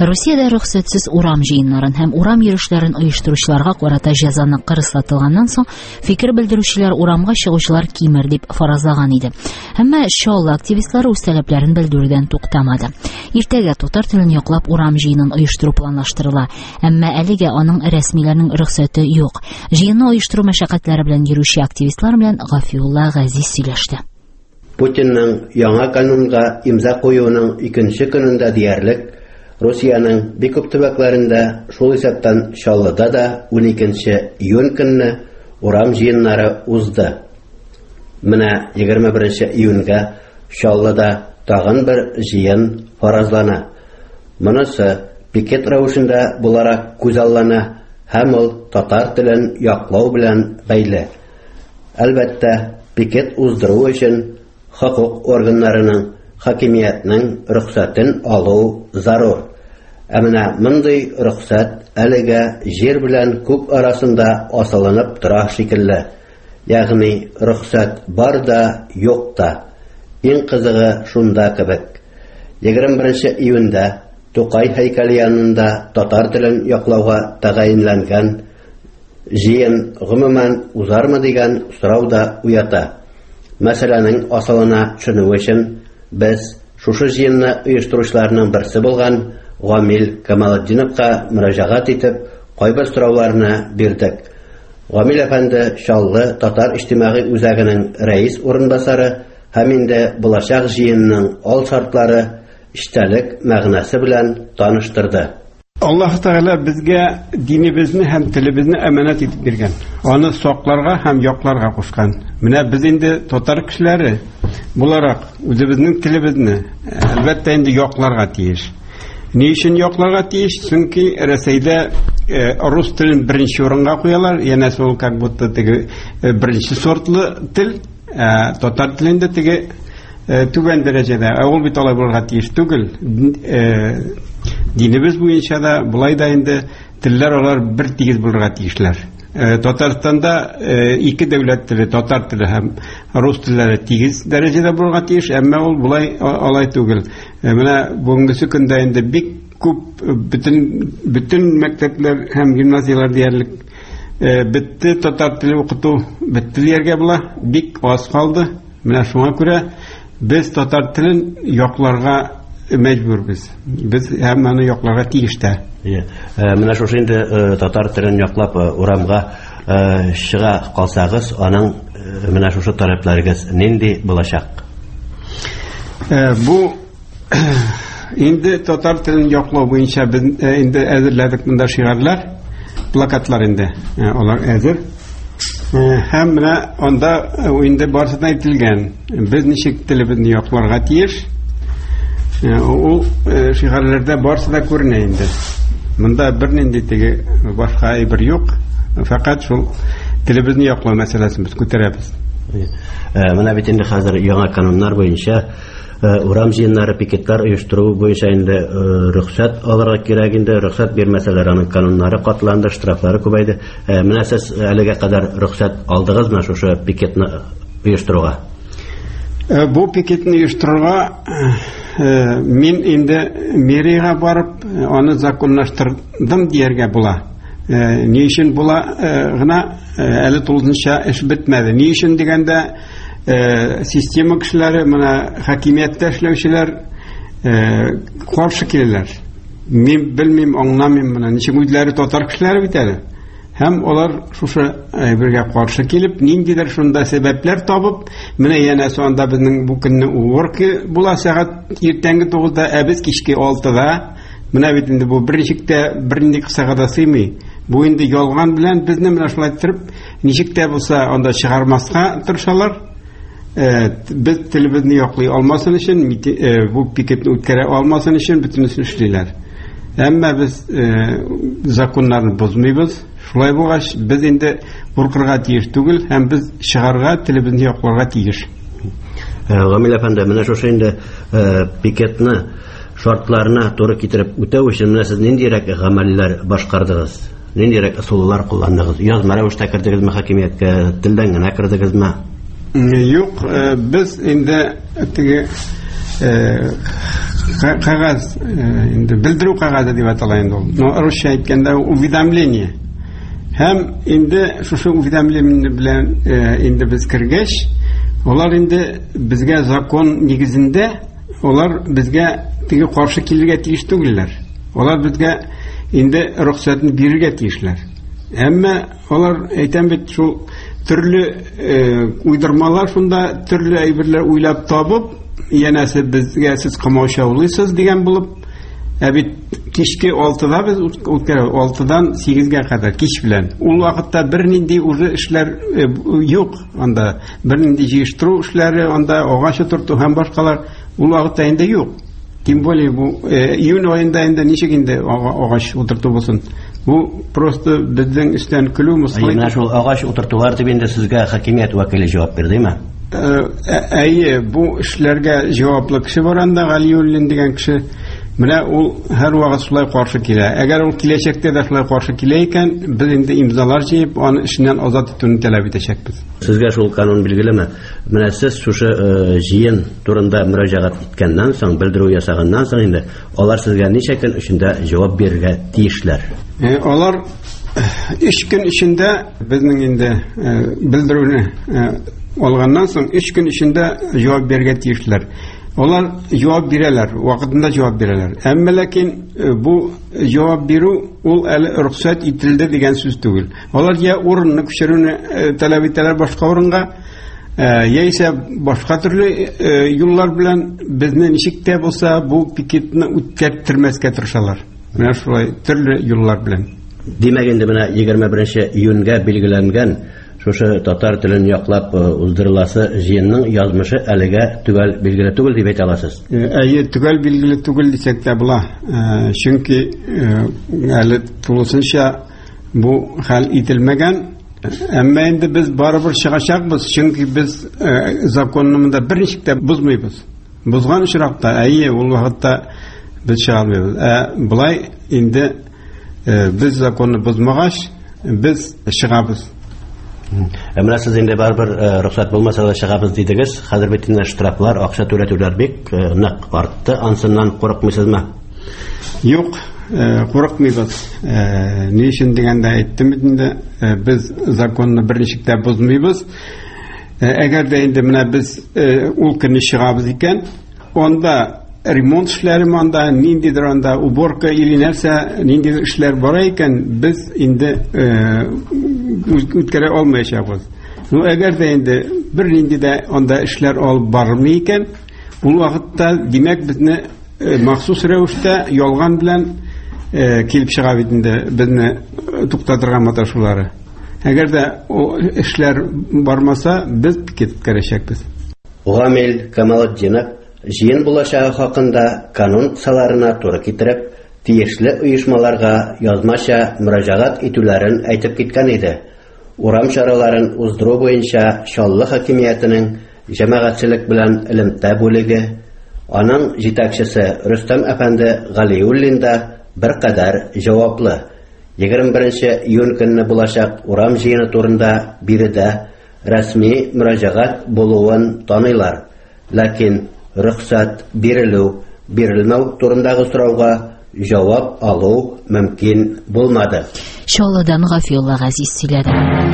Русиядә рөхсәтсез урам җыеннарын һәм урам йөрүшләрен оештыручыларга карата җәзаны кырыслатылганнан соң, фикер белдерүчеләр урамга чыгучылар кимер дип фаразлаган иде. Әмма Чаллы активистлары үз таләпләрен белдерүдән туктамады. Иртәгә татар телен яклап урам җыенын оештыру планлаштырыла, әмма әлегә аның рәсмиләрнең рөхсәте юк. Җыенны оештыру мәшәкатьләре белән йөрүче активистлар белән Гафиулла Газиз сөйләште. Путинның яңа канунга имза куюының икенче көнендә диярлек Русияның бик күп төбәкләрендә, шул исәптән Чаллыда да 12 июнь көнне урам җыеннары узды. Менә 21 июньгә Чаллыда тагын бер җыен фаразлана. Монысы пикет рәвешендә буларак күзаллана һәм ул татар телен яклау белән бәйле. Әлбәттә, пикет уздыру өчен хокук органнарының, хакимиятның рөхсәтен алу зарур. Әмінә мондый рөхсәт әлегә җир белән күк арасында асылынып тора шикелле. Ягъни рөхсәт бар да, юк та. Иң кызыгы шунда кебек. 21 июньдә Тукай һәйкәле янында татар телен яклауга тәгаенләнгән җыен гомумән узармы дигән сорау да уята. Мәсьәләнең асылына төшенү өчен без шушы җыенны оештыручыларның берсе булган Гамил Камалетдиновка мөрәҗәгать итеп, кайбер сорауларны бирдек. Гамил әфәнде Чаллы татар иҗтимагый үзәгенең рәис урынбасары һәм инде булачак җыенның ал шартлары, иштәлек мәгънәсе белән таныштырды. Аллаһ Тәгалә безгә динебезне һәм телебезне әманәт итеп биргән. Аны сакларга һәм якларга кушкан. Менә без инде татар кешеләре буларак үзебезнең телебезне әлбәттә инде якларга тиеш. Ни өчен якларга тиеш? Чөнки Рәсәйдә рус телен беренче урынга куялар, янәсе ул как будто теге беренче сортлы тел, татар телендә теге түбән дәрәҗәдә. Ул бит алай булырга тиеш түгел. Динебез буенча да булай да инде телләр алар бер тигез булырга тиешләр. Татарстанда ике дәүләт теле, татар теле һәм рус телләре тигез дәрәҗәдә булырга тиеш, әмма ул булай алай түгел. Менә бүгенге көндә инде бик күп бөтен мәктәпләр һәм гимназиялар диярлек бетте, татар теле укыту бетте дияргә була, бик аз калды. Менә шуңа күрә без татар телен якларга мәҗбүрбез. Без һәммәне якларга тиеш тә. Менә шушы инде татар телен яклап урамга чыга калсагыз, аның менә шушы таләпләрегез нинди булачак? Бу инде татар телен яклау буенча без инде әзерләдек монда шигарлар, плакатлар инде. Алар әзер. Һәм менә анда инде барысы да әйтелгән. Без ничек телебезне якларга тиеш? Ул шигарләрдә барысы да күренә инде. Монда бернинди теге башка әйбер юк. Фақат шул телебезне яклау мәсьәләсен без күтәрәбез. Менә бит инде хәзер яңа кануннар буенча урам җыеннары, пикетлар оештыру буенча инде рөхсәт алырга кирәк инде. Рөхсәт бирмәсәләр, аның кануннары катланды, штрафлары күбәйде. Менә сез әлегә кадәр рөхсәт алдыгызмы шушы пикетны оештыруга? Бу пикетны оештыруга мин инде мэриягә барып, аны законлаштырдым дияргә була. Ни өчен була гына әле тулысынча эш бетмәде. Ни өчен дигәндә система кешеләре, менә хакимияттә эшләүчеләр каршы киләләр. Мин белмим, аңламыйм, менә ничек үзләре татар кешеләре бит әле. Һәм алар шушы бергә каршы килеп, ниндидер шунда сәбәпләр табып, менә янәсе анда безнең бу көнне уборка була сәгать иртәнге 9-да, ә без кичке 6-да. Менә бит инде бу берничектә бернинди кысагада сыймый. Бу инде ялган белән безне менә шулай итеп, ничек тә булса анда чыгармаска тырышалар. Без телебезне яклый алмасын өчен, бу пикетне үткәрә алмасын өчен бөтенесен эшлиләр. Әмма без законнарны бозмыйбыз. Шулай булгач, без инде куркырга тиеш түгел, һәм без чыгарга, телебезне якларга тиеш. Гамил әфәнде, менә шушы инде пикетны шартларына туры китереп үтәү өчен менә сез ниндирәк гамәлләр башкардыгыз? Ниндирәк ысуллар кулландыгыз? Язма рәвештә кирдегезме хакимияткә, телдән генә кирдегезме? Юк, без инде теге кагаз, инде белдерү кагазы дип атала инде ул. Но русча әйткәндә уведомление. Һәм инде шушы уведомление белән инде без кергәч, олар инде безгә закон нигезендә, олар безгә теге каршы килергә тиеш түгелләр. Олар безгә инде рөхсәтне бирергә тиешләр. Әмма олар әйтәм бит шул төрле уйдырмалар шунда төрле әйберләр уйлап табып, янәсе безгә сез камаучаулыйсыз дигән булып, бит кичке 6-да без үткәрә, 6-дан 8-гә кадәр кич белән. Ул вакытта бернинди уже эшләр юк, анда бернинди җыештыру эшләре, анда агач утырту һәм башкалар ул вакытта инде юк. Тем более бу июнь аенда инде ничек инде агач утырту булсын. Бу просто безнең өстән көлү мөслим. Менә шул агач утыртулар дип инде сезгә хакимият вәкиле җавап бирдеме? Әйе, бу эшләргә җаваплы кеше бар анда, Галиуллин дигән кеше. Менә ул һәр вакыт шулай каршы килә. Әгәр ул киләчәктә дә шулай каршы килә икән, без инде имзалар җыеп, аны эшеннән азат итүне таләп итәчәкбез. Сезгә шул канун билгелеме? Менә сез шушы җыен турында мөрәҗәгать иткәннән соң, белдерү ясаганнан соң инде, алар сезгә ничә көн эчендә җавап бирергә тиешләр? Алар 3 көн эчендә безнең инде белдерүне алганнан соң 3 көн эчендә җавап бирергә тиешләр. Олар җавап бирәләр, вакытында җавап бирәләр. Әмма ләкин бу җавап бирү ул әле рөхсәт ителде дигән сүз түгел. Олар я урынны күчерүне таләп итәләр башка урынга, яисә башка төрле юллар белән безне ничек тә булса бу пикетны үткәрттермәскә тырышалар. Менә шулай төрле юллар белән. Димәк инде менә 21 июньгә билгеләнгән шушы татар телен яклап уздырыласы җыенның язмышы әлегә төгәл билгеле түгел дип әйтә аласыз. Әйе, төгәл билгеле түгел дисәк тә була. Чөнки әле тулысынча бу хәл ителмәгән. Әмма инде без барыбер чыгачакбыз, чөнки без законны монда берничек тә бозмыйбыз. Бозган очракта, әйе, ул вакытта без чыгабыз. Булай инде без законны бозмагач, без чыгабыз. Менә сез инде барбер рөхсәт булмаса да чыгабыз дидегез. Хәзер бит инде штрафлар, акча түләтүләр бик нык артты. Ансыннан курыкмыйсызмы? Юк, курыкмыйбыз. Ни өчен дигәндә әйттем инде, без законны берничек тә бозмыйбыз. Әгәр дә инде менә без ул көнне чыгабыз икән, анда ремонт эшләре монда, ниндидер анда уборка или нәрсә, ниндидер эшләр бара икән, без инде үткәрә алмаячакбыз. Ну әгәр дә инде бер нинди дә анда эшләр алып бармый икән, ул вакытта димәк безне махсус рәвештә ялган белән килеп чыга бит инде безне туктатырга маташулары. Әгәр дә эшләр бармаса, без пикет үткәрәчәкбез. Гамил Камалетдинов җыен булачагы хакында канун кысаларына туры китереп, тиешле оешмаларга язмача мөрәҗәгать итүләрен әйтеп киткән иде. Урам чараларын уздыру буенча Чаллы хакимиятенең җәмәгатьчелек белән элемтә бүлеге, аның җитәкчесе Рөстәм әфәнде Галиуллин да беркадәр җаваплы. 21 июнь көнне булачак урам җыены турында биредә рәсми мөрәҗәгать булуын таныйлар. Ләкин рөхсәт бирелү, бирелмәү турындагы сорауга җавап алу мөмкин булмады. Чаллыдан Гафиулла Газиз сөйләде.